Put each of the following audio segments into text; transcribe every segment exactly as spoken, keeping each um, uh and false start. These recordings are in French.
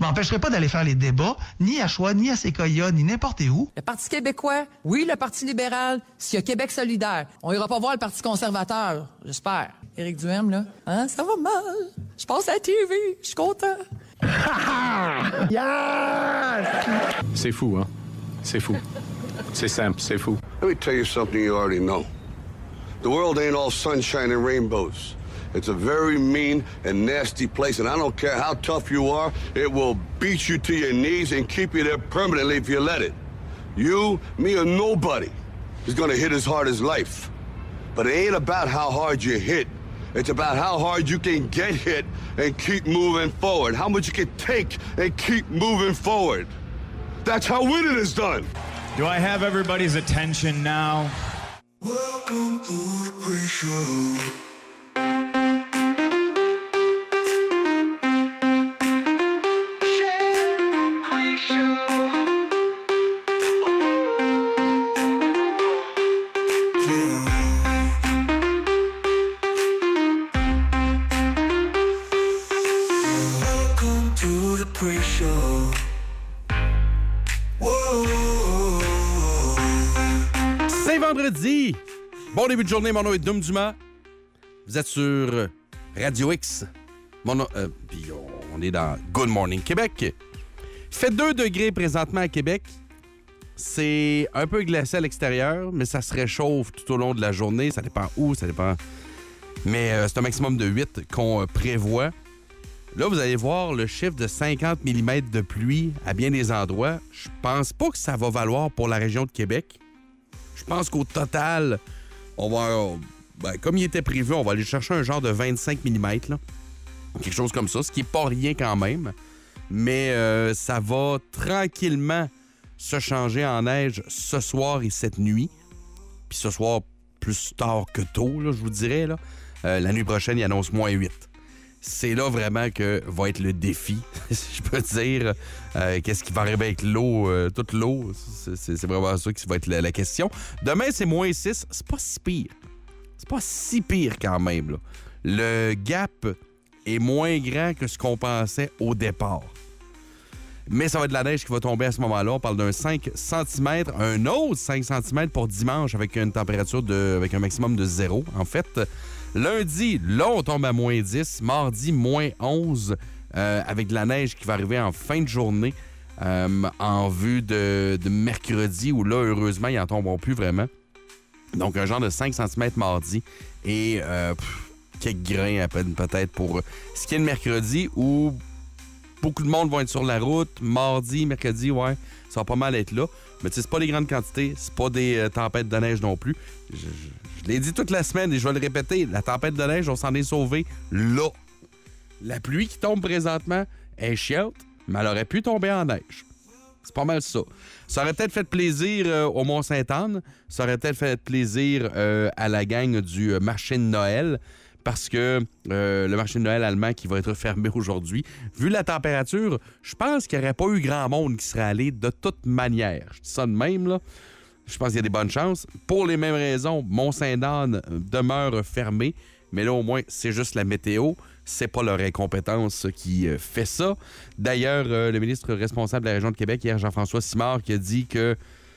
Je m'empêcherai pas d'aller faire les débats, ni à Choix, ni à Séquoia, ni n'importe où. Le Parti québécois, oui, le Parti libéral, s'il y a Québec solidaire. On ira pas voir le Parti conservateur, j'espère. Éric Duhem, là, hein, ça va mal. Je passe à la T V, je suis content. Yes! C'est fou, hein? C'est fou. C'est simple, c'est fou. Let me tell you something you already know. The world ain't all sunshine and rainbows. It's a very mean and nasty place, and I don't care how tough you are, it will beat you to your knees and keep you there permanently if you let it. You, me, or nobody is gonna hit as hard as life. But it ain't about how hard you hit. It's about how hard you can get hit and keep moving forward. How much you can take and keep moving forward. That's how winning is done. Do I have everybody's attention now? Welcome to the pre-show. C'est vendredi! Bon début de journée, mon nom est Dom Dumas. Vous êtes sur Radio X. Mon nom, euh, puis on est dans Good Morning Québec. Il fait deux degrés présentement à Québec. C'est un peu glacé à l'extérieur, mais ça se réchauffe tout au long de la journée. Ça dépend où, ça dépend. Mais euh, c'est un maximum de huit qu'on euh, prévoit. Là, vous allez voir le chiffre de cinquante millimètres de pluie à bien des endroits. Je pense pas que ça va valoir pour la région de Québec. Je pense qu'au total, on va, ben, comme il était prévu, on va aller chercher un genre de vingt-cinq millimètres, là. Quelque chose comme ça, ce qui n'est pas rien quand même. Mais euh, ça va tranquillement se changer en neige ce soir et cette nuit. Puis ce soir, plus tard que tôt, là, je vous dirais. Là. Euh, la nuit prochaine, il annonce moins huit. C'est là vraiment que va être le défi, si je peux dire. Euh, qu'est-ce qui va arriver avec l'eau, euh, toute l'eau? C'est, c'est, c'est vraiment ça qui va être la, la question. Demain, c'est moins six. C'est pas si pire. C'est pas si pire quand même, là. Le gap est moins grand que ce qu'on pensait au départ. Mais ça va être de la neige qui va tomber à ce moment-là. On parle d'un cinq centimètres, un autre cinq centimètres pour dimanche avec une température de, avec un maximum de zéro, en fait. Lundi, là, on tombe à moins dix. Mardi, moins onze, euh, avec de la neige qui va arriver en fin de journée, euh, en vue de, de mercredi, où là, heureusement, ils n'en tomberont plus vraiment. Donc, un genre de cinq centimètres mardi et euh, pff, quelques grains à peine peut-être pour ce qui est le mercredi, où beaucoup de monde vont être sur la route. Mardi, mercredi, ouais, ça va pas mal être là. Mais tu sais, c'est pas des grandes quantités, c'est pas des euh, tempêtes de neige non plus. Je, je, je l'ai dit toute la semaine et je vais le répéter, la tempête de neige, on s'en est sauvé là. La pluie qui tombe présentement est chiante, mais elle aurait pu tomber en neige. C'est pas mal ça. Ça aurait peut-être fait plaisir euh, au Mont-Sainte-Anne, ça aurait peut-être fait plaisir euh, à la gang du euh, marché de Noël, parce que euh, le marché de Noël allemand qui va être fermé aujourd'hui, vu la température, je pense qu'il n'y aurait pas eu grand monde qui serait allé de toute manière. Je dis ça de même, là. Je pense qu'il y a des bonnes chances. Pour les mêmes raisons, Mont-Sainte-Anne demeure fermé, mais là, au moins, c'est juste la météo. C'est pas leur incompétence qui euh, fait ça. D'ailleurs, euh, le ministre responsable de la région de Québec, hier, Jean-François Simard, qui a dit que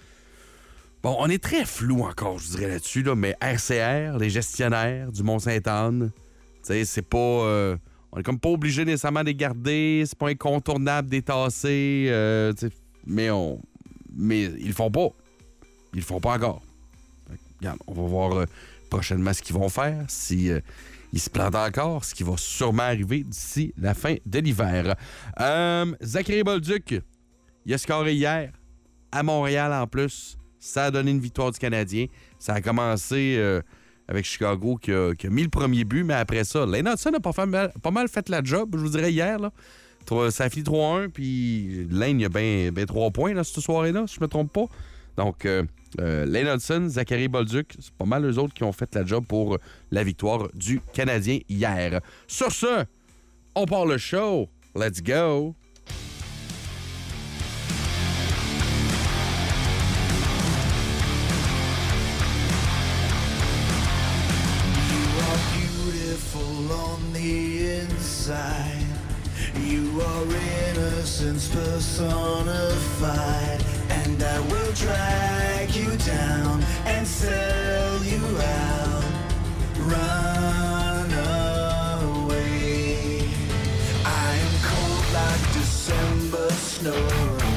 bon, on est très flou encore, je dirais là-dessus, là, mais R C R, les gestionnaires du Mont-Sainte-Anne, tu sais, c'est pas... Euh, on est comme pas obligé nécessairement de les garder, c'est pas incontournable des tasser, euh, mais on... Mais ils le font pas. Ils le font pas encore. Fait, regarde, on va voir euh, prochainement ce qu'ils vont faire, si... Euh, ils se plantent encore, ce qui va sûrement arriver d'ici la fin de l'hiver. Euh, Zachary Bolduc, il a scoré hier, à Montréal en plus. Ça a donné une victoire du Canadien. Ça a commencé euh, avec Chicago qui a, qui a mis le premier but, mais après ça, Lane Hudson a pas, fait mal, pas mal fait la job, je vous dirais, hier. Là. Ça a fini trois un, puis Lane, il a bien ben trois points là, cette soirée-là, si je me trompe pas. Donc, euh, euh, Lane Hudson, Zachary Bolduc, c'est pas mal eux autres qui ont fait la job pour la victoire du Canadien hier. Sur ce, on part le show. Let's go! You are innocent innocence personified, and I will drag you down and sell you out. Run away. I am cold like December snow.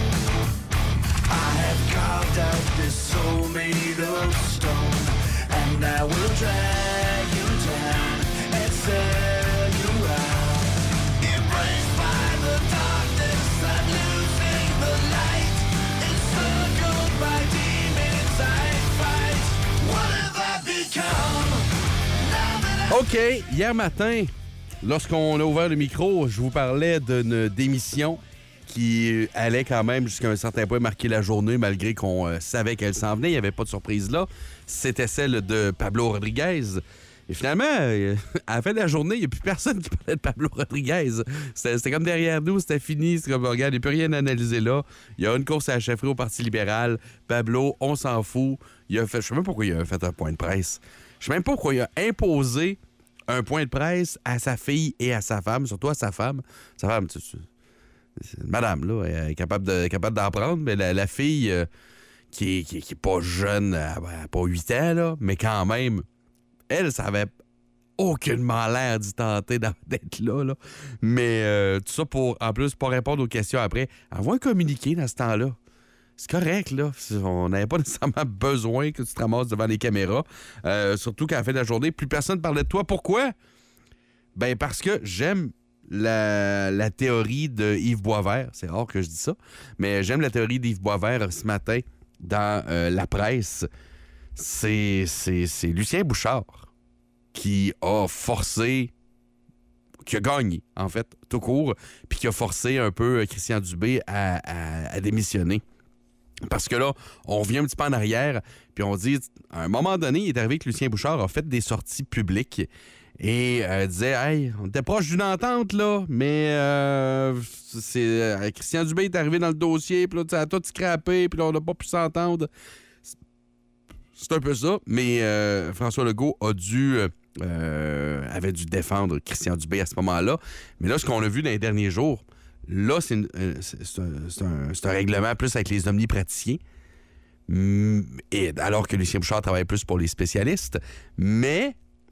I have carved out this soul made of stone, and I will drag you down and sell you out. Embraced by the darkness, I'm losing the light. Encircled by demons, I fight. What have I become? Now that I... OK, hier matin, lorsqu'on a ouvert le micro, je vous parlais d'une démission qui allait quand même jusqu'à un certain point marquer la journée, malgré qu'on euh, savait qu'elle s'en venait. Il n'y avait pas de surprise là. C'était celle de Pablo Rodriguez. Et finalement, euh, à la fin de la journée, il n'y a plus personne qui parlait de Pablo Rodriguez. C'était, c'était comme derrière nous, c'était fini. C'est comme, regarde, il n'y a plus rien à analyser là. Il y a une course à la chefferie au Parti libéral. Pablo, on s'en fout. Il a fait, je ne sais même pas pourquoi il a fait un point de presse. Je ne sais même pas pourquoi il a imposé un point de presse à sa fille et à sa femme, surtout à sa femme. Sa femme, tu sais, madame, là, elle est capable, de, capable d'en prendre, mais la, la fille euh, qui, est, qui, qui est pas jeune, elle n'a pas huit ans, là, mais quand même, elle, ça avait aucunement l'air d'y tenter d'être là, là. Mais euh, tout ça pour, en plus, pas répondre aux questions après. Envoie un communiqué dans ce temps-là. C'est correct, là. On n'avait pas nécessairement besoin que tu te ramasses devant les caméras. Euh, surtout qu'à la fin de la journée, plus personne ne parlait de toi. Pourquoi? Ben parce que j'aime La, la théorie de Yves Boisvert. C'est rare que je dis ça, mais j'aime la théorie d'Yves Boisvert ce matin dans euh, la presse. C'est, c'est, c'est Lucien Bouchard qui a forcé, qui a gagné, en fait, tout court, puis qui a forcé un peu Christian Dubé à, à, à démissionner. Parce que là, on revient un petit peu en arrière, puis on dit, à un moment donné, il est arrivé que Lucien Bouchard a fait des sorties publiques et euh, disait, hey, on était proche d'une entente, là, mais euh, c'est, euh, Christian Dubé est arrivé dans le dossier, puis là, ça a tout scrappé, puis là, on n'a pas pu s'entendre. C'est un peu ça, mais euh, François Legault a dû, euh, avait dû défendre Christian Dubé à ce moment-là. Mais là, ce qu'on a vu dans les derniers jours, là, c'est, une, c'est, c'est, un, c'est, un, c'est un règlement plus avec les omnipraticiens. Et, alors que Lucien Bouchard travaille plus pour les spécialistes. Mais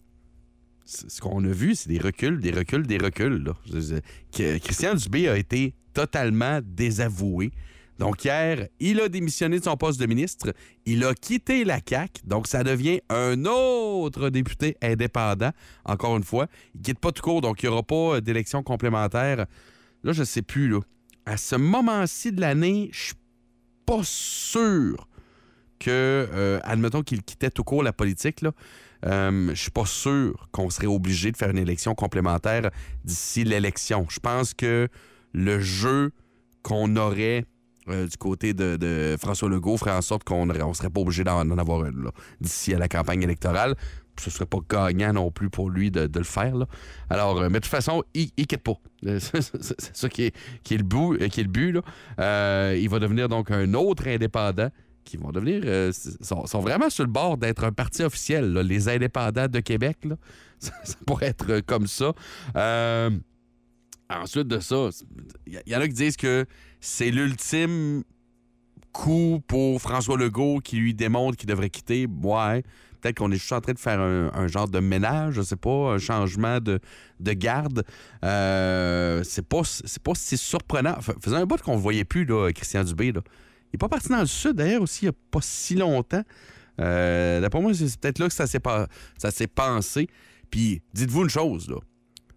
ce qu'on a vu, c'est des reculs, des reculs, des reculs. Là. Que Christian Dubé a été totalement désavoué. Donc hier, il a démissionné de son poste de ministre. Il a quitté la C A Q. Donc ça devient un autre député indépendant. Encore une fois, il ne quitte pas tout court. Donc il n'y aura pas d'élection complémentaire. Là, je ne sais plus. Là. À ce moment-ci de l'année, je suis pas sûr que, euh, admettons qu'il quittait tout court la politique, là, euh, je suis pas sûr qu'on serait obligé de faire une élection complémentaire d'ici l'élection. Je pense que le jeu qu'on aurait euh, du côté de, de François Legault ferait en sorte qu'on ne serait pas obligé d'en, d'en avoir une là, d'ici à la campagne électorale. Ce serait pas gagnant non plus pour lui de, de le faire. Là. Alors, euh, mais de toute façon, il ne quitte pas. C'est, c'est, c'est ça qui est, qui est le but. Qui est le but là. Euh, il va devenir donc un autre indépendant qui vont devenir... Euh, sont, sont vraiment sur le bord d'être un parti officiel, là, les indépendants de Québec. Là. Ça, ça pourrait être comme ça. Euh, ensuite de ça, il y, y en a qui disent que c'est l'ultime coup pour François Legault qui lui démontre qu'il devrait quitter. Ouais, peut-être qu'on est juste en train de faire un, un genre de ménage, je sais pas, un changement de, de garde. Euh, c'est pas, c'est pas si surprenant. Faisait un bout qu'on ne voyait plus, là, Christian Dubé, là. Il n'est pas parti dans le sud, d'ailleurs, aussi, il n'y a pas si longtemps. Euh, d'après moi, c'est peut-être là que ça s'est, pas, ça s'est pensé. Puis, dites-vous une chose, là.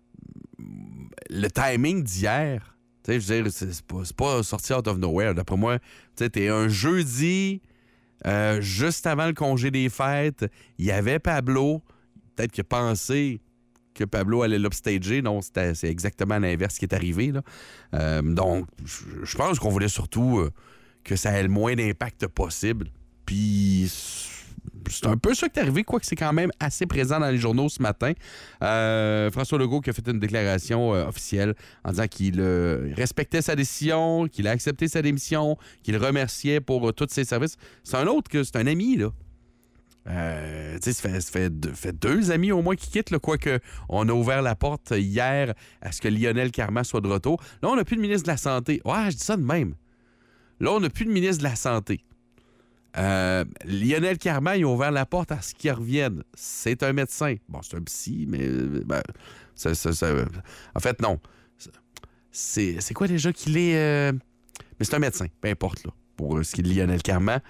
Le timing d'hier, tu sais, je veux dire, c'est, c'est, pas, c'est pas sorti out of nowhere. D'après moi, tu sais, t'es un jeudi, euh, juste avant le congé des fêtes, il y avait Pablo. Peut-être qu'il a pensé que Pablo allait l'upstager. Non, c'était, c'est exactement l'inverse qui est arrivé, là. Euh, donc, je pense qu'on voulait surtout... Euh, que ça ait le moins d'impact possible. Puis c'est un peu ça qui est arrivé, quoique c'est quand même assez présent dans les journaux ce matin. Euh, François Legault qui a fait une déclaration euh, officielle en disant qu'il euh, respectait sa décision, qu'il a accepté sa démission, qu'il remerciait pour euh, tous ses services. C'est un autre que c'est un ami, là. Euh, tu sais, ça fait, ça fait, deux, fait deux amis au moins qui quittent, là, quoique on a ouvert la porte hier à ce que Lionel Carman soit de retour. Là, on n'a plus de ministre de la Santé. Ouais, je dis ça de même. Là, on n'a plus de ministre de la Santé. Euh, Lionel Carman, il a ouvert la porte à ce qu'il revienne. C'est un médecin. Bon, c'est un psy, mais... Ben, ça, ça, ça, en fait, non. C'est, c'est quoi déjà qu'il est... Euh... Mais c'est un médecin, peu importe, là, pour ce qui est de Lionel Carman.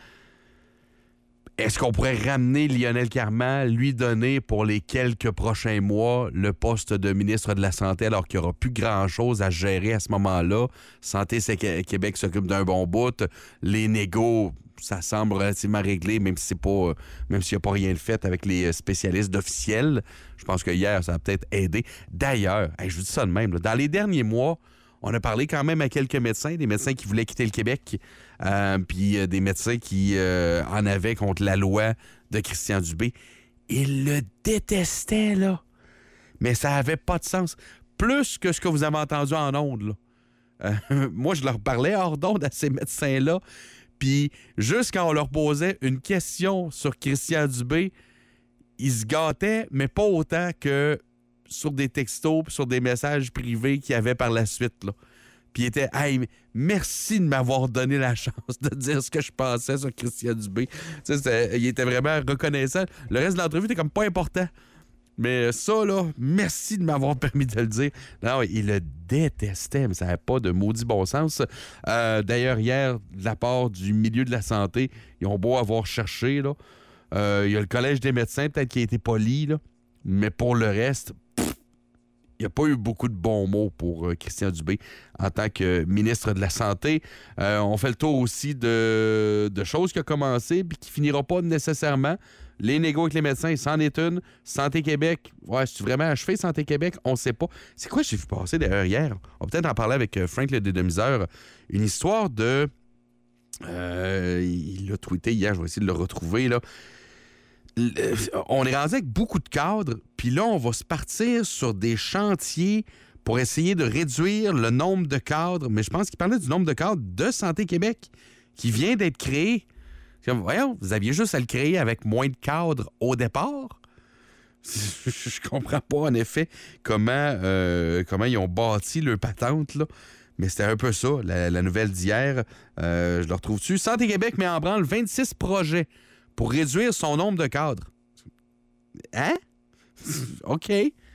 Est-ce qu'on pourrait ramener Lionel Carman, lui donner pour les quelques prochains mois le poste de ministre de la Santé alors qu'il n'y aura plus grand-chose à gérer à ce moment-là? Santé c'est Québec s'occupe d'un bon bout. Les négos, ça semble relativement réglé, même si c'est pas, même s'il n'y a pas rien de fait avec les spécialistes d'officiels. Je pense que hier, ça a peut-être aidé. D'ailleurs, je vous dis ça de même, là, dans les derniers mois, on a parlé quand même à quelques médecins, des médecins qui voulaient quitter le Québec, euh, puis euh, des médecins qui euh, en avaient contre la loi de Christian Dubé. Ils le détestaient, là. Mais ça avait pas de sens. Plus que ce que vous avez entendu en ondes, là. Euh, moi, je leur parlais hors d'onde à ces médecins-là, puis juste quand on leur posait une question sur Christian Dubé, ils se gâtaient, mais pas autant que sur des textos puis sur des messages privés qu'il y avait par la suite, là. Puis il était « Hey, merci de m'avoir donné la chance de dire ce que je pensais sur Christian Dubé. » Tu sais, il était vraiment reconnaissant. Le reste de l'entrevue était comme pas important. Mais ça, là, merci de m'avoir permis de le dire. Non, il le détestait, mais ça n'avait pas de maudit bon sens. Euh, d'ailleurs, hier, de la part du milieu de la santé, ils ont beau avoir cherché, là. Euh, il y a le Collège des médecins, peut-être qui a été poli, là. Mais pour le reste... Il n'y a pas eu beaucoup de bons mots pour euh, Christian Dubé en tant que ministre de la Santé. Euh, on fait le tour aussi de, de choses qui ont commencé puis qui ne finira pas nécessairement. Les négos avec les médecins, c'en est une. Santé Québec, ouais, c'est vraiment achevé, Santé Québec, on ne sait pas. C'est quoi j'ai vu passer d'ailleurs hier? On va peut-être en parler avec Frank le dédomiseur. Une histoire de... Euh, il l'a tweeté hier, je vais essayer de le retrouver, là. On est rendu avec beaucoup de cadres, puis là, on va se partir sur des chantiers pour essayer de réduire le nombre de cadres. Mais je pense qu'il parlait du nombre de cadres de Santé Québec qui vient d'être créé. Comme, voyons, vous aviez juste à le créer avec moins de cadres au départ. Je comprends pas, en effet, comment, euh, comment ils ont bâti leur patente, là. Mais c'était un peu ça, la, la nouvelle d'hier. Euh, je le retrouve dessus. Santé Québec met en branle vingt-six projets pour réduire son nombre de cadres. Hein? OK.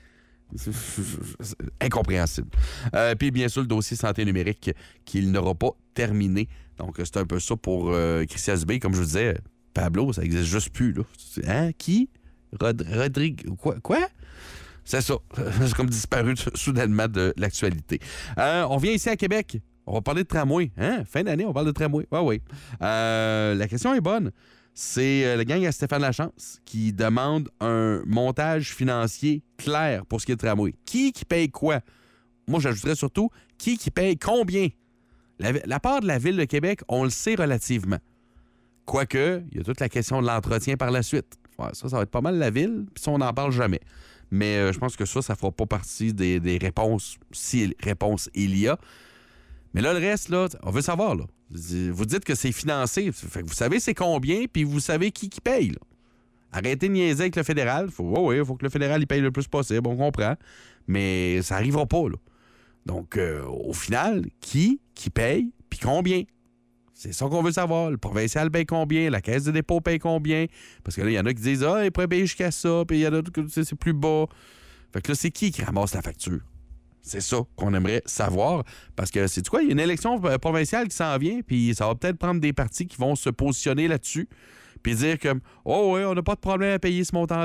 Incompréhensible. Euh, puis, bien sûr, le dossier santé numérique qu'il n'aura pas terminé. Donc, c'est un peu ça pour euh, Christian Dubé. Comme je vous disais, Pablo, ça n'existe juste plus, là. Hein? Qui? Rod- Rodrigue... Quoi? Quoi? C'est ça. C'est comme disparu soudainement de l'actualité. Euh, on vient ici à Québec. On va parler de tramway. Hein? Fin d'année, on parle de tramway. Oui, oui. Euh, la question est bonne. C'est euh, le gang à Stéphane Lachance qui demande un montage financier clair pour ce qui est de tramway. Qui qui paye quoi? Moi, j'ajouterais surtout qui qui paye combien? La, la part de la Ville de Québec, on le sait relativement. Quoique, il y a toute la question de l'entretien par la suite. Ouais, ça, ça va être pas mal la Ville, puis ça, on n'en parle jamais. Mais euh, je pense que ça, ça fera pas partie des, des réponses, si réponse il y a. Mais là, le reste, là, on veut savoir, là. Vous dites que c'est financé. Fait que vous savez c'est combien, puis vous savez qui qui paye, là. Arrêtez de niaiser avec le fédéral. Faut, oh oui, il faut que le fédéral il paye le plus possible, on comprend. Mais ça n'arrivera pas, là. Donc, euh, au final, qui qui paye, puis combien? C'est ça qu'on veut savoir. Le provincial paye combien? La caisse de dépôt paye combien? Parce que là, il y en a qui disent « Ah, il pourrait payer jusqu'à ça. » Puis il y en a d'autres qui disent « C'est plus bas. » Fait que là, c'est qui qui ramasse la facture? C'est ça qu'on aimerait savoir. Parce que, c'est quoi? Il y a une élection provinciale qui s'en vient, puis ça va peut-être prendre des partis qui vont se positionner là-dessus, puis dire comme « Oh oui, on n'a pas de problème à payer ce montant-là. »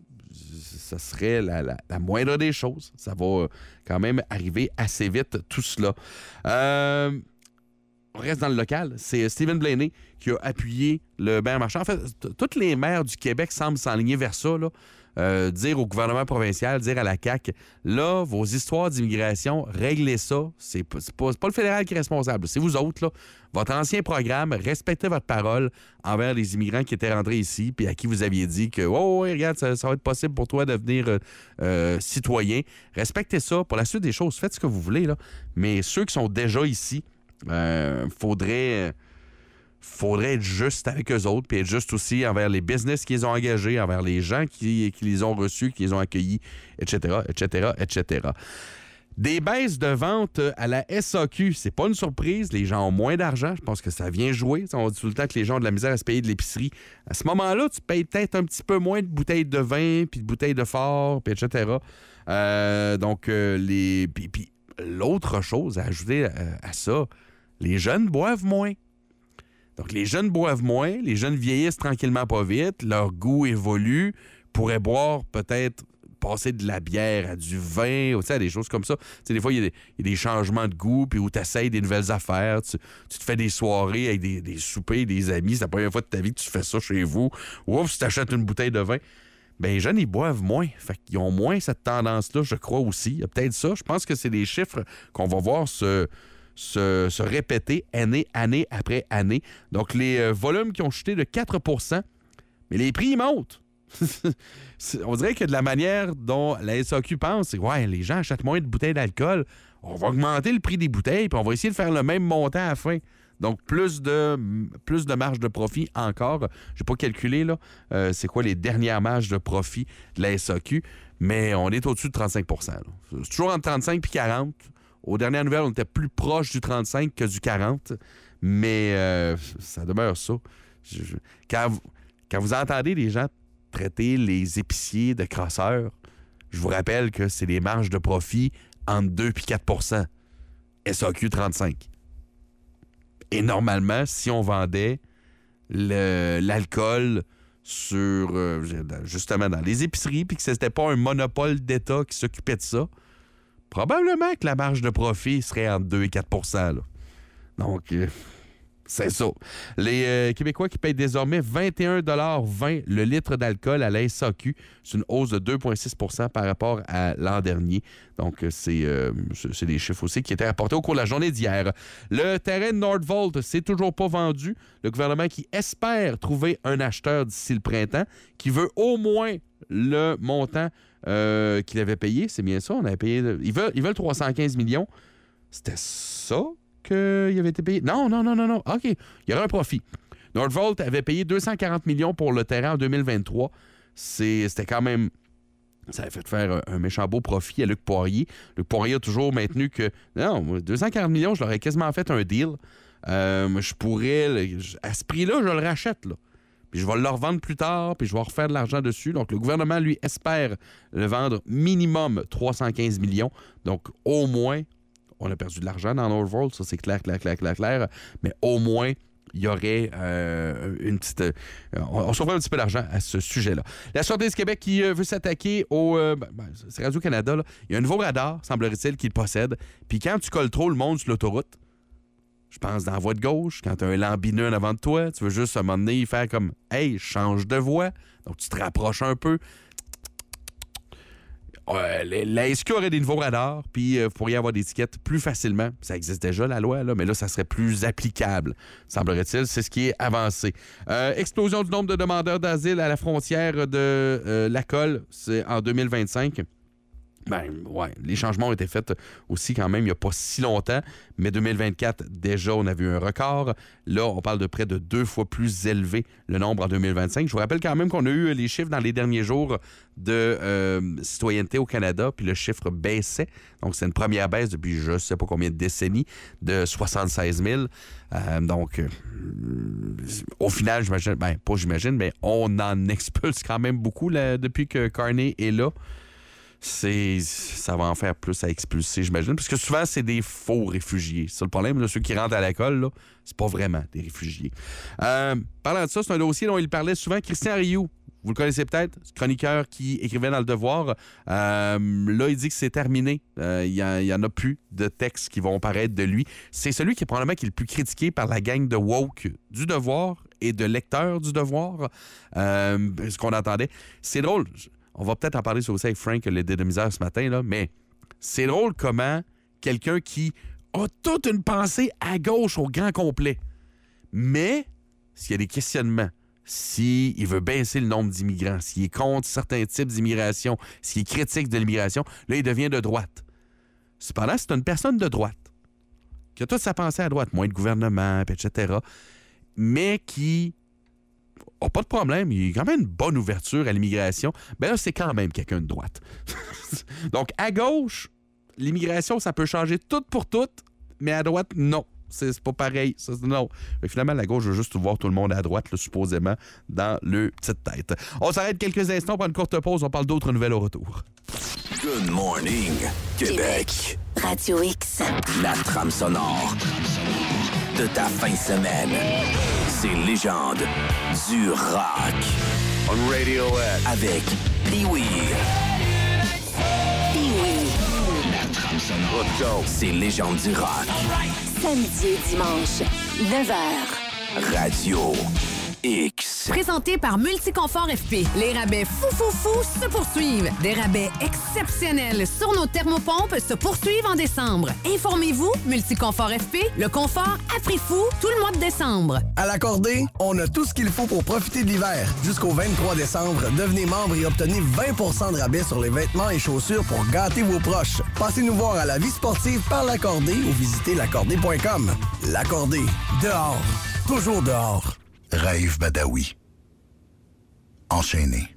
Ça serait la, la, la moindre des choses. Ça va quand même arriver assez vite, tout cela. Euh... On reste dans le local. C'est Stephen Blaney qui a appuyé le maire Marchand. En fait, t- tous les maires du Québec semblent s'enligner vers ça, là. Euh, dire au gouvernement provincial, dire à la C A Q, là, vos histoires d'immigration, réglez ça. C'est pas, c'est pas, c'est pas le fédéral qui est responsable. C'est vous autres, là. Votre ancien programme, respectez votre parole envers les immigrants qui étaient rentrés ici puis à qui vous aviez dit que, oh, oui, regarde, ça, ça va être possible pour toi de devenir euh, euh, citoyen. Respectez ça. Pour la suite des choses, faites ce que vous voulez, là. Mais ceux qui sont déjà ici, Euh, faudrait faudrait être juste avec eux autres, puis être juste aussi envers les business qu'ils ont engagés, envers les gens qui, qui les ont reçus, qui les ont accueillis, et cetera, et cetera, et cetera. Des baisses de vente à la S A Q, c'est pas une surprise. Les gens ont moins d'argent. Je pense que ça vient jouer. On dit tout le temps que les gens ont de la misère à se payer de l'épicerie. À ce moment-là, tu payes peut-être un petit peu moins de bouteilles de vin, puis de bouteilles de fort, puis et cetera. Euh, donc, euh, les... Puis, puis, l'autre chose à ajouter à, à ça, les jeunes boivent moins. Donc, les jeunes boivent moins, les jeunes vieillissent tranquillement pas vite, leur goût évolue, pourraient boire peut-être, passer de la bière à du vin, ou, tu sais, à des choses comme ça. Tu sais, des fois, il y, y a des changements de goût, puis où tu essayes des nouvelles affaires, tu, tu te fais des soirées avec des, des soupers, des amis, c'est la première fois de ta vie que tu fais ça chez vous, ou tu t'achètes une bouteille de vin. Bien, les jeunes, ils boivent moins. Fait qu'ils ont moins cette tendance-là, je crois aussi. Il y a peut-être ça. Je pense que c'est des chiffres qu'on va voir se... Se, se répéter année, année après année. Donc, les euh, volumes qui ont chuté de quatre pour cent, mais les prix montent. On dirait que de la manière dont la S A Q pense, c'est que ouais, les gens achètent moins de bouteilles d'alcool, on va augmenter le prix des bouteilles, puis on va essayer de faire le même montant à la fin. Donc, plus de, plus de marge de profit encore. Je n'ai pas calculé, là, euh, c'est quoi les dernières marges de profit de la S A Q, mais on est au-dessus de trente-cinq pour cent. Là. C'est toujours entre trente-cinq et quarante. Aux dernières nouvelles, on était plus proche du trente-cinq que du quarante, mais euh, ça demeure ça. Je, je, quand, vous, quand vous entendez les gens traiter les épiciers de crasseurs, je vous rappelle que c'est des marges de profit entre deux et quatre pour cent. S A Q trente-cinq. Et normalement, si on vendait le, l'alcool sur euh, justement dans les épiceries, puis que ce n'était pas un monopole d'État qui s'occupait de ça, probablement que la marge de profit serait entre deux et quatre pour cent. Là. Donc, euh, c'est ça. Les euh, Québécois qui payent désormais vingt et un dollars vingt le litre d'alcool à la S A Q. C'est une hausse de deux virgule six pour cent par rapport à l'an dernier. Donc, c'est, euh, c'est des chiffres aussi qui étaient rapportés au cours de la journée d'hier. Le terrain de Nordvolt, c'est toujours pas vendu. Le gouvernement qui espère trouver un acheteur d'ici le printemps, qui veut au moins le montant euh, qu'il avait payé. C'est bien ça, on avait payé... Ils veulent, ils veulent trois cent quinze millions. C'était ça qu'il avait été payé? Non, non, non, non, non. OK, il y aura un profit. Nordvolt avait payé deux cent quarante millions pour le terrain en deux mille vingt-trois. C'est, c'était quand même... Ça a fait faire un méchant beau profit à Luc Poirier. Luc Poirier a toujours maintenu que... Non, deux cent quarante millions, je leur ai quasiment fait un deal. Euh, je pourrais... À ce prix-là, je le rachète, là. Puis je vais le revendre plus tard, puis je vais refaire de l'argent dessus. Donc, le gouvernement, lui, espère le vendre minimum trois cent quinze millions. Donc, au moins, on a perdu de l'argent dans Nordvolt, ça c'est clair, clair, clair, clair, clair. Mais au moins, il y aurait euh, une petite... Euh, on, on sauverait un petit peu d'argent à ce sujet-là. La Sûreté du Québec qui euh, veut s'attaquer au... Euh, ben, c'est Radio-Canada, là. Il y a un nouveau radar, semblerait-il, qu'il possède. Puis quand tu colles trop le monde sur l'autoroute, je pense dans la voie de gauche, quand tu as un lambineux en avant de toi, tu veux juste à un moment donné faire comme « Hey, change de voie ». Donc, tu te rapproches un peu. Euh, la S Q aurait des nouveaux radars, puis euh, vous pourriez avoir des étiquettes plus facilement. Ça existe déjà, la loi, là, mais là, ça serait plus applicable, semblerait-il. C'est ce qui est avancé. Euh, explosion du nombre de demandeurs d'asile à la frontière de euh, la Colle, c'est en deux mille vingt-cinq. Ben, ouais, les changements ont été faits aussi quand même il n'y a pas si longtemps, mais deux mille vingt-quatre, déjà, on a vu un record. Là, on parle de près de deux fois plus élevé le nombre en deux mille vingt-cinq. Je vous rappelle quand même qu'on a eu les chiffres dans les derniers jours de euh, citoyenneté au Canada, puis le chiffre baissait. Donc, c'est une première baisse depuis je ne sais pas combien de décennies, de soixante-seize mille. Euh, donc, euh, au final, j'imagine, ben, pas j'imagine, mais on en expulse quand même beaucoup là, depuis que Carney est là. C'est, ça va en faire plus à expulser, j'imagine. Parce que souvent, c'est des faux réfugiés. C'est ça le problème. Là, ceux qui rentrent à l'école, là, c'est pas vraiment des réfugiés. Euh, parlant de ça, c'est un dossier dont il parlait souvent. Christian Rioux, vous le connaissez peut-être, chroniqueur qui écrivait dans Le Devoir. Euh, là, il dit que c'est terminé. Euh, il n'y en a plus de textes qui vont paraître de lui. C'est celui qui est probablement qui est le plus critiqué par la gang de woke du Devoir et de lecteurs du Devoir. Euh, ce qu'on entendait. C'est drôle. On va peut-être en parler sur aussi avec Frank, le dénomiseur, ce matin, là, mais c'est drôle comment quelqu'un qui a toute une pensée à gauche au grand complet, mais s'il y a des questionnements, s'il veut baisser le nombre d'immigrants, s'il est contre certains types d'immigration, s'il est critique de l'immigration, là, il devient de droite. Cependant, c'est une personne de droite qui a toute sa pensée à droite, moins de gouvernement, et cetera. mais qui n'a pas de problème, il a quand même une bonne ouverture à l'immigration, ben là, c'est quand même quelqu'un de droite. Donc, à gauche, l'immigration, ça peut changer tout pour tout, mais à droite, non. C'est, c'est pas pareil. Ça, c'est non. Mais finalement, la gauche veut juste voir tout le monde à droite, là, supposément, dans le petite tête. On s'arrête quelques instants pour une courte pause. On parle d'autres nouvelles au retour. Good morning, Québec. Radio X. La trame sonore de ta fin de semaine. C'est Légende du rock. On Radiohead. Avec Pee-Wee. Pee-Wee. Let's go. C'est Légende du rock. Samedi et dimanche, neuf heures. Radio X. Présenté par Multiconfort F P. Les rabais fou fou fou se poursuivent. Des rabais exceptionnels sur nos thermopompes se poursuivent en décembre. Informez-vous, Multiconfort F P, le confort à prix fou tout le mois de décembre. À l'Accordé, on a tout ce qu'il faut pour profiter de l'hiver. Jusqu'au vingt-trois décembre, devenez membre et obtenez vingt pour cent de rabais sur les vêtements et chaussures pour gâter vos proches. Passez nous voir à la vie sportive par l'Accordé ou visitez l'accordé point com. L'Accordé, dehors, toujours dehors. Raïf Badawi. Enchaîné.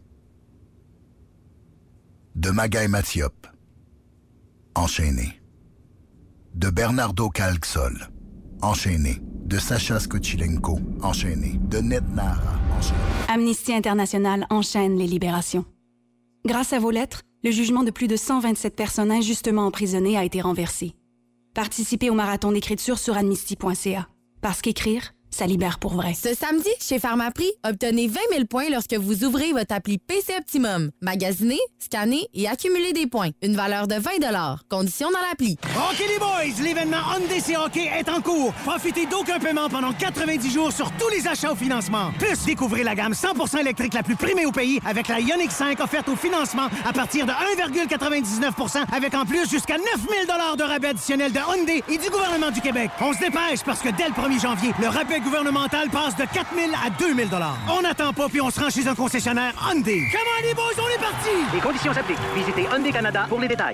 De Magaï Mathiop. Enchaîné. De Bernardo Calxol. Enchaîné. De Sacha Skochilenko. Enchaîné. De Ned Nara. Enchaîné. Amnesty International enchaîne les libérations. Grâce à vos lettres, le jugement de plus de cent vingt-sept personnes injustement emprisonnées a été renversé. Participez au marathon d'écriture sur amnesty point c a. Parce qu'écrire, ça libère pour vrai. Ce samedi, chez Pharmaprix, obtenez vingt mille points lorsque vous ouvrez votre appli P C Optimum. Magasinez, scannez et accumulez des points. Une valeur de vingt dollars. Conditions dans l'appli. OK les boys, l'événement Hyundai C Hockey est en cours. Profitez d'aucun paiement pendant quatre-vingt-dix jours sur tous les achats au financement. Plus, découvrez la gamme cent pour cent électrique la plus primée au pays avec la Ioniq cinq offerte au financement à partir de un virgule quatre-vingt-dix-neuf pour cent avec en plus jusqu'à neuf mille dollars de rabais additionnel de Hyundai et du gouvernement du Québec. On se dépêche parce que dès le premier janvier, le rabais gouvernemental passe de quatre mille à deux mille dollars. On n'attend pas puis on se rend chez un concessionnaire Hyundai. Comment les boys, on est parti! Les conditions s'appliquent. Visitez Hyundai Canada pour les détails.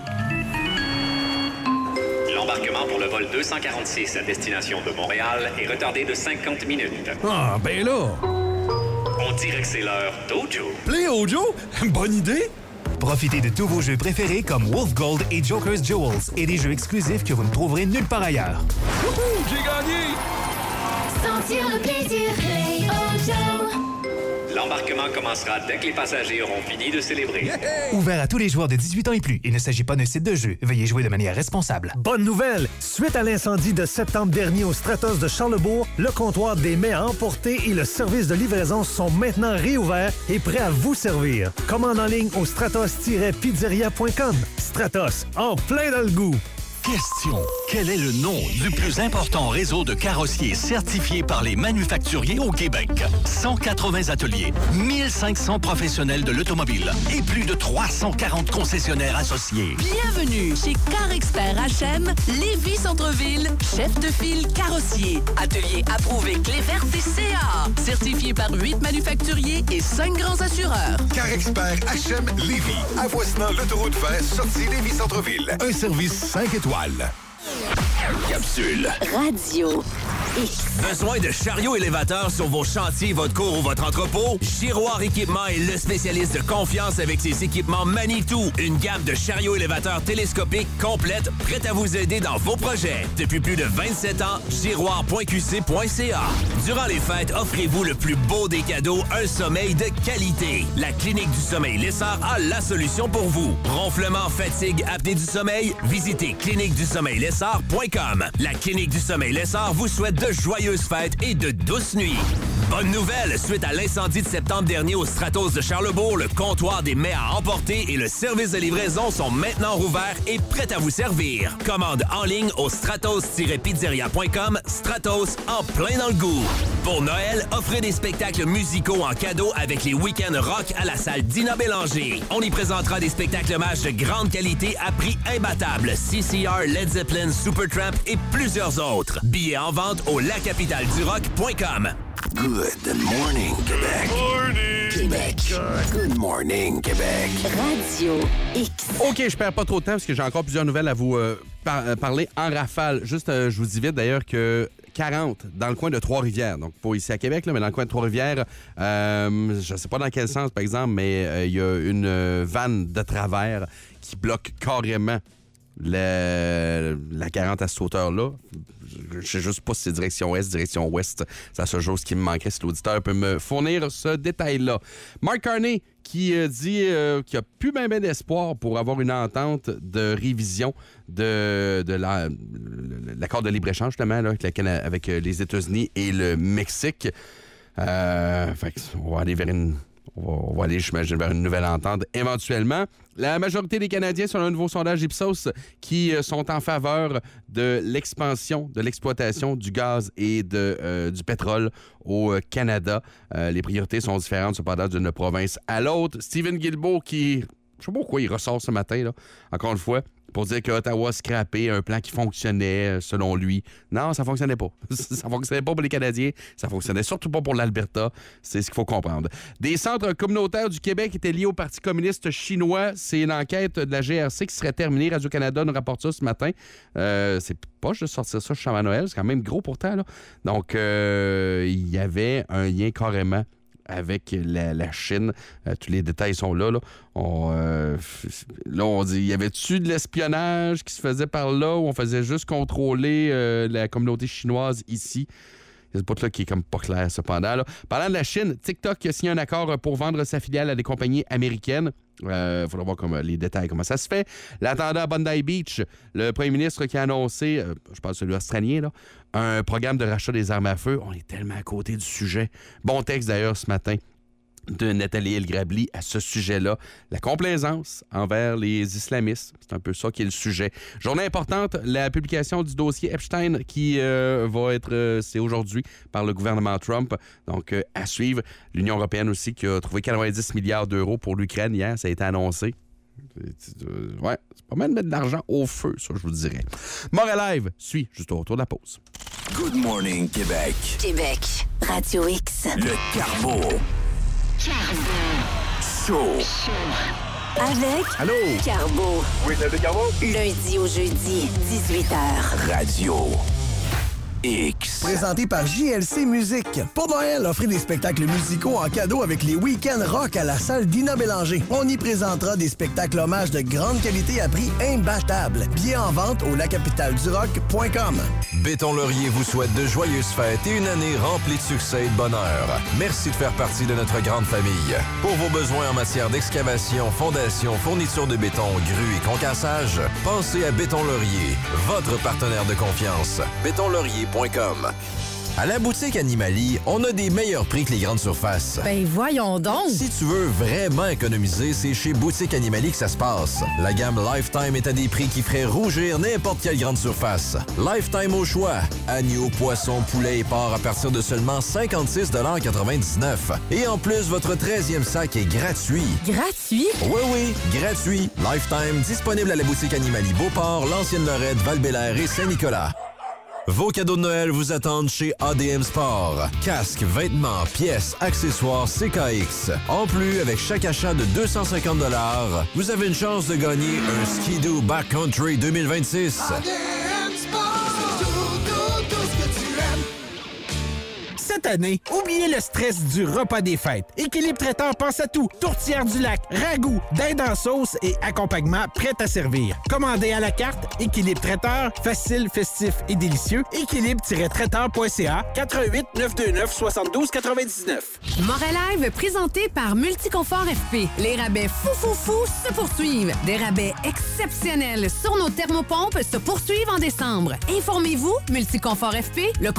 L'embarquement pour le vol deux cent quarante-six à destination de Montréal est retardé de cinquante minutes. Ah, ben là! On dirait que c'est l'heure d'Ojo. Play Ojo? Bonne idée! Profitez de tous vos jeux préférés comme Wolf Gold et Joker's Jewels et des jeux exclusifs que vous ne trouverez nulle part ailleurs. Wouhou! J'ai gagné! Sentir le plaisir, Play Ojo. L'embarquement commencera dès que les passagers auront fini de célébrer. Yeah! Ouvert à tous les joueurs de dix-huit ans et plus. Il ne s'agit pas d'un site de jeu. Veuillez jouer de manière responsable. Bonne nouvelle! Suite à l'incendie de septembre dernier au Stratos de Charlesbourg, le comptoir des mets à emporter et le service de livraison sont maintenant réouverts et prêts à vous servir. Commande en ligne au stratos tiret pizzeria point com. Stratos, en plein dans le goût. Question. Quel est le nom du plus important réseau de carrossiers certifiés par les manufacturiers au Québec? cent quatre-vingts ateliers, mille cinq cents professionnels de l'automobile et plus de trois cent quarante concessionnaires associés. Bienvenue chez Car Expert H M, Lévis Centreville, chef de file carrossier. Atelier approuvé clé verte et C A. Certifié par huit manufacturiers et cinq grands assureurs. Car Expert H M Lévis. Avoisinant l'autoroute vingt, sortie Lévis Centreville. Un service cinq étoiles. Capsule. Radio X. Besoin de chariots élévateurs sur vos chantiers, votre cour ou votre entrepôt? Giroir Équipement est le spécialiste de confiance avec ses équipements Manitou. Une gamme de chariots élévateurs télescopiques complète, prête à vous aider dans vos projets. Depuis plus de vingt-sept ans, giroir point q c point c a. Durant les fêtes, offrez-vous le plus beau des cadeaux, un sommeil de qualité. La Clinique du sommeil Lessard a la solution pour vous. Ronflement, fatigue, apnée du sommeil? Visitez clinique du sommeil lessard point com. La Clinique du sommeil Lessard vous souhaite de joyeuses fêtes et de douces nuits. Bonne nouvelle! Suite à l'incendie de septembre dernier au Stratos de Charlesbourg, le comptoir des mets à emporter et le service de livraison sont maintenant rouverts et prêts à vous servir. Commande en ligne au stratos tiret pizzeria point com. Stratos, en plein dans le goût. Pour Noël, offrez des spectacles musicaux en cadeau avec les week-ends rock à la salle Dina Bélanger. On y présentera des spectacles hommages de grande qualité à prix imbattable. C C R, Led Zeppelin, Supertramp et plusieurs autres. Billets en vente au la capitale du rock point com. Good morning, Québec. Morning. Québec. Good morning, Québec. Radio X. OK, je perds pas trop de temps parce que j'ai encore plusieurs nouvelles à vous euh, par- parler en rafale. Juste, euh, je vous dis vite d'ailleurs que quarante dans le coin de Trois-Rivières. Donc, pas ici à Québec, là, mais dans le coin de Trois-Rivières. Euh, je ne sais pas dans quel sens, par exemple, mais il euh, y a une euh, vanne de travers qui bloque carrément la, la quarante à cette hauteur-là. Je ne sais juste pas si c'est direction est, direction ouest. C'est la seule chose qui me manquerait si l'auditeur peut me fournir ce détail-là. Mark Carney qui euh, dit euh, qu'il n'y a plus bien ben d'espoir pour avoir une entente de révision de, de la, l'accord de libre-échange, justement, là, avec, la, avec les États-Unis et le Mexique. Euh, fait on va aller vers une... On va aller, j'imagine, vers une nouvelle entente éventuellement. La majorité des Canadiens, selon un nouveau sondage Ipsos, qui sont en faveur de l'expansion, de l'exploitation du gaz et de, euh, du pétrole au Canada. Euh, les priorités sont différentes, cependant, d'une province à l'autre. Stephen Guilbeault, qui, je sais pas pourquoi il ressort ce matin, là, encore une fois, pour dire que Ottawa a scrappé un plan qui fonctionnait, selon lui. Non, ça fonctionnait pas. Ça fonctionnait pas pour les Canadiens. Ça fonctionnait surtout pas pour l'Alberta. C'est ce qu'il faut comprendre. Des centres communautaires du Québec étaient liés au Parti communiste chinois. C'est une enquête de la G R C qui serait terminée. Radio-Canada nous rapporte ça ce matin. Euh, c'est poche de sortir ça chez Noël. C'est quand même gros pourtant, là. Donc, euh, il y avait un lien carrément avec la, la Chine. Euh, tous les détails sont là. Là, on, euh, là, on dit, y avait-tu de l'espionnage qui se faisait par là ou on faisait juste contrôler euh, la communauté chinoise ici? C'est pas là qui est comme pas clair, cependant. Là. Parlant de la Chine, TikTok a signé un accord pour vendre sa filiale à des compagnies américaines. Il euh, faudra voir comment, les détails, comment ça se fait. L'intendant à Bondi Beach, le premier ministre qui a annoncé, euh, je parle de celui australien, là, un programme de rachat des armes à feu. On est tellement à côté du sujet. Bon texte d'ailleurs ce matin de Nathalie El-Grabli à ce sujet-là. La complaisance envers les islamistes, c'est un peu ça qui est le sujet. Journée importante, la publication du dossier Epstein qui euh, va être, euh, c'est aujourd'hui, par le gouvernement Trump. Donc, euh, à suivre. L'Union européenne aussi qui a trouvé quatre-vingt-dix milliards d'euros pour l'Ukraine hier, ça a été annoncé. Euh, ouais, c'est pas mal de mettre de l'argent au feu, ça, je vous dirais. Montréal Live suit juste au retour de la pause. Good morning, Québec. Québec, Radio X. Le Carbo. Chaud. Avec Allô? Carbo. Oui, c'est Carbo. Lundi au jeudi, dix-huit heures. Radio X. Présenté par J L C Musique. Pour Noël, offrez des spectacles musicaux en cadeau avec les week-ends rock à la salle Dina Bélanger. On y présentera des spectacles hommages de grande qualité à prix imbattable. Billets en vente au la capitale du rock point com. Béton Laurier vous souhaite de joyeuses fêtes et une année remplie de succès et de bonheur. Merci de faire partie de notre grande famille. Pour vos besoins en matière d'excavation, fondation, fourniture de béton, grue et concassage, pensez à Béton Laurier, votre partenaire de confiance. béton laurier point com. À la boutique Animali, on a des meilleurs prix que les grandes surfaces. Ben voyons donc! Si tu veux vraiment économiser, c'est chez Boutique Animali que ça se passe. La gamme Lifetime est à des prix qui feraient rougir n'importe quelle grande surface. Lifetime au choix. Agneau, poisson, poulet et porc à partir de seulement cinquante-six quatre-vingt-dix-neuf. Et en plus, votre treizième sac est gratuit. Gratuit? Oui, oui, gratuit. Lifetime, disponible à la boutique Animali Beauport, L'Ancienne-Lorette, Val-Bélair et Saint-Nicolas. Vos cadeaux de Noël vous attendent chez A D M Sport. Casques, vêtements, pièces, accessoires C K X. En plus, avec chaque achat de deux cent cinquante dollars, vous avez une chance de gagner un Ski-Doo Backcountry deux mille vingt-six. A D M Sport, tout, tout, tout ce que tu aimes. Cette année, oubliez le stress du repas des fêtes. Équilibre Traiteur pense à tout. Tourtière du lac, ragoût, dinde en sauce et accompagnement prêt à servir. Commandez à la carte. Équilibre Traiteur, facile, festif et délicieux. équilibre tiret traiteur point c a quatre un huit neuf deux neuf soixante-douze quatre-vingt-dix-neuf. Montréal Live présenté par Multiconfort F P. Les rabais fou fou fou se poursuivent. Des rabais exceptionnels sur nos thermopompes se poursuivent en décembre. Informez-vous, Multiconfort F P, le